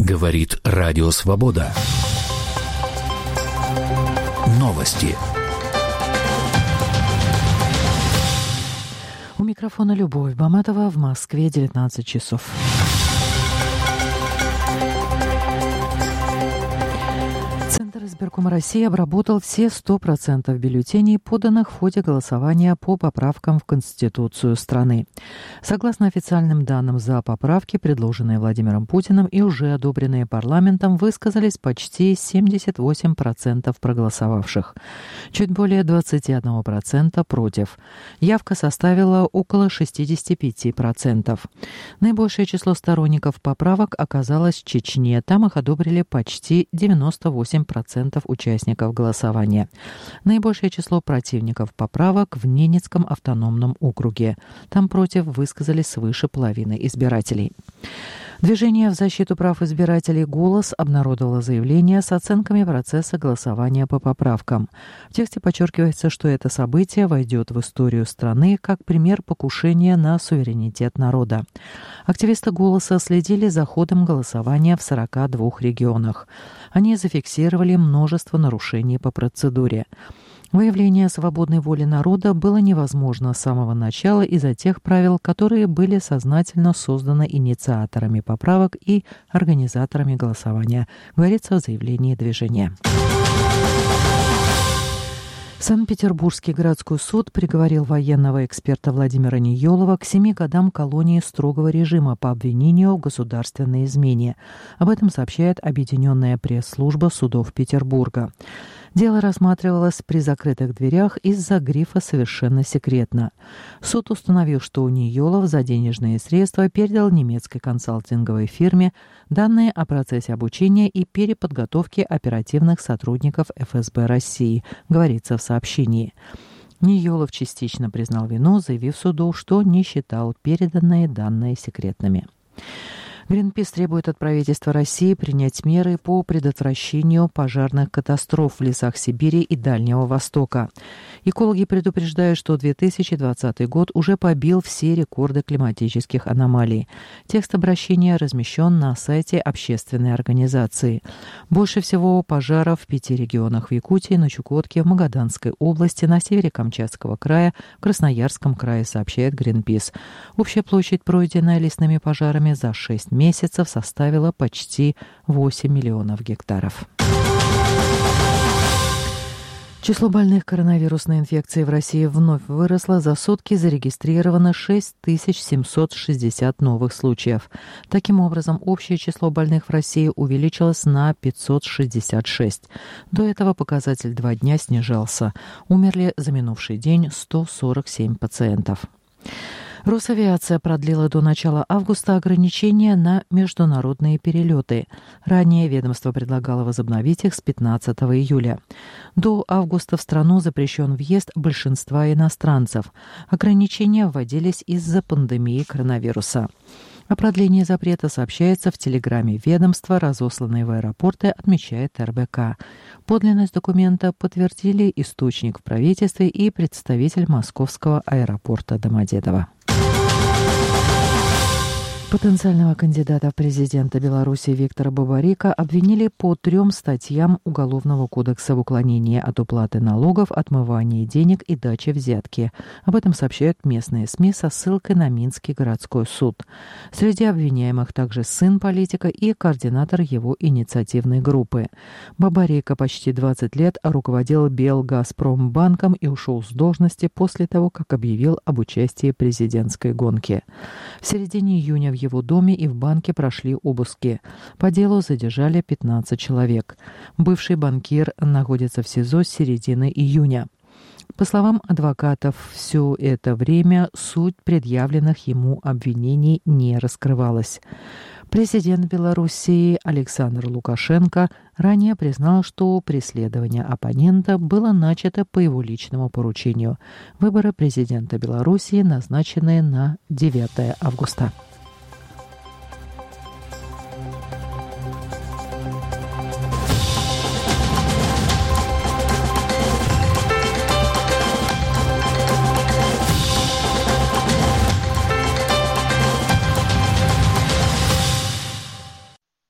Говорит Радио Свобода. Новости. У микрофона Любовь Баматова. В Москве 19 часов. Центр избиркома России обработал все 100% бюллетеней, поданных в ходе голосования по поправкам в Конституцию страны. Согласно официальным данным, за поправки, предложенные Владимиром Путиным и уже одобренные парламентом, высказались почти 78% проголосовавших. Чуть более 21% против. Явка составила около 65%. Наибольшее число сторонников поправок оказалось в Чечне. Там их одобрили почти 98% участников голосования. Наибольшее число противников поправок в Ненецком автономном округе. Там против высказались свыше половины избирателей. Движение в защиту прав избирателей «Голос» обнародовало заявление с оценками процесса голосования по поправкам. В тексте подчеркивается, что это событие войдет в историю страны как пример покушения на суверенитет народа. Активисты «Голоса» следили за ходом голосования в 42 регионах. Они зафиксировали множество нарушений по процедуре. Выявление свободной воли народа было невозможно с самого начала из-за тех правил, которые были сознательно созданы инициаторами поправок и организаторами голосования, говорится в заявлении движения. Санкт-Петербургский городской суд приговорил военного эксперта Владимира Ниелова к 7 годам колонии строгого режима по обвинению в государственной измене. Об этом сообщает Объединенная пресс-служба судов Петербурга. Дело рассматривалось при закрытых дверях из-за грифа «Совершенно секретно». Суд установил, что Ниелов за денежные средства передал немецкой консалтинговой фирме данные о процессе обучения и переподготовки оперативных сотрудников ФСБ России, говорится в сообщении. Ниелов частично признал вину, заявив суду, что не считал переданные данные секретными. Гринпис требует от правительства России принять меры по предотвращению пожарных катастроф в лесах Сибири и Дальнего Востока. Экологи предупреждают, что 2020 год уже побил все рекорды климатических аномалий. Текст обращения размещен на сайте общественной организации. Больше всего пожаров в 5 регионах: в Якутии, на Чукотке, в Магаданской области, на севере Камчатского края, в Красноярском крае, сообщает Гринпис. Общая площадь, пройденная лесными пожарами за 6 месяцев, составила почти 8 миллионов гектаров. Число больных коронавирусной инфекцией в России вновь выросло. За сутки зарегистрировано 6760 новых случаев. Таким образом, общее число больных в России увеличилось на 566. До этого показатель 2 дня снижался. Умерли за минувший день 147 пациентов. Росавиация продлила до начала августа ограничения на международные перелеты. Ранее ведомство предлагало возобновить их с 15 июля. До августа в страну запрещен въезд большинства иностранцев. Ограничения вводились из-за пандемии коронавируса. О продлении запрета сообщается в телеграмме ведомства, разосланной в аэропорты, отмечает РБК. Подлинность документа подтвердили источник в правительстве и представитель московского аэропорта Домодедово. Потенциального кандидата в президенты Беларуси Виктора Бабарика обвинили по 3 статьям Уголовного кодекса в уклонении от уплаты налогов, отмывании денег и даче взятки. Об этом сообщают местные СМИ со ссылкой на Минский городской суд. Среди обвиняемых также сын политика и координатор его инициативной группы. Бабарика почти 20 лет руководил Белгазпромбанком и ушел с должности после того, как объявил об участии в президентской гонке. В середине июня в его доме и в банке прошли обыски. По делу задержали 15 человек. Бывший банкир находится в СИЗО с середины июня. По словам адвокатов, все это время суть предъявленных ему обвинений не раскрывалась. Президент Белоруссии Александр Лукашенко ранее признал, что преследование оппонента было начато по его личному поручению. Выборы президента Белоруссии назначены на 9 августа.